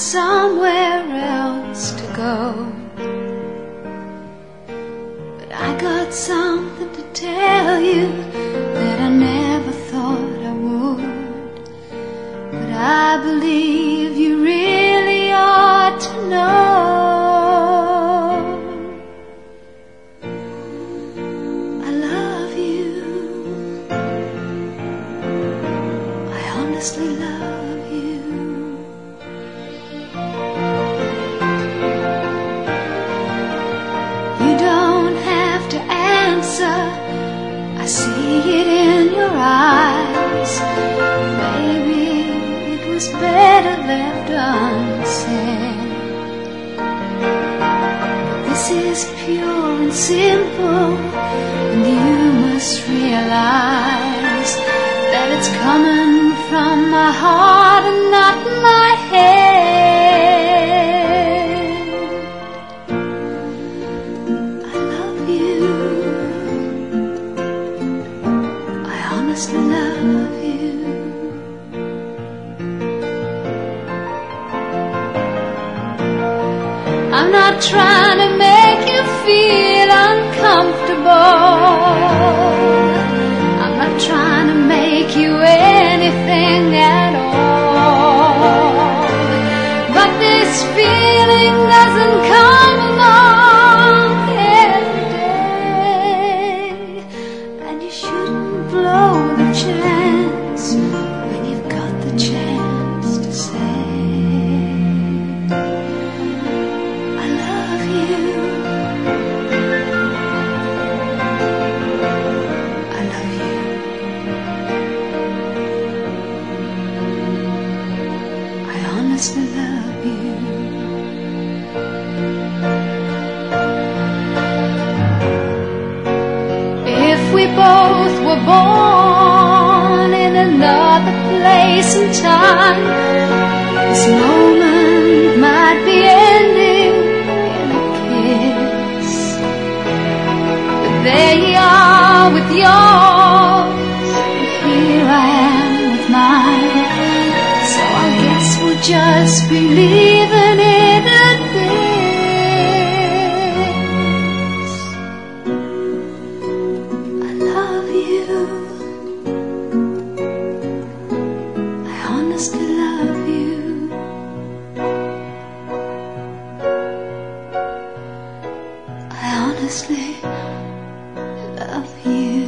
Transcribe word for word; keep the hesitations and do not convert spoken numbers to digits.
somewhere else to go, but I got something to tell you that I never thought I would. But I believe you really ought to know. I love you. I honestly love you. You don't have to answer, I see it in your eyes. Maybe it was better left unsaid. This is pure and simple, and you must realize that it's coming from my heart and not my head. I love you. I honestly love you. I'm not trying to make you feel uncomfortable. I'm not trying to make you anything at all. But this feeling doesn't come along every day, and you shouldn't blow the chance when you've got the chance to say I love you. I love you. I honestly love you. If we both were born in another place and time, this moment might be ending in a kiss. But there you are with yours, and here I am with mine. So I guess we'll just be leaving it at this. I love you. I honestly love you. I honestly love you.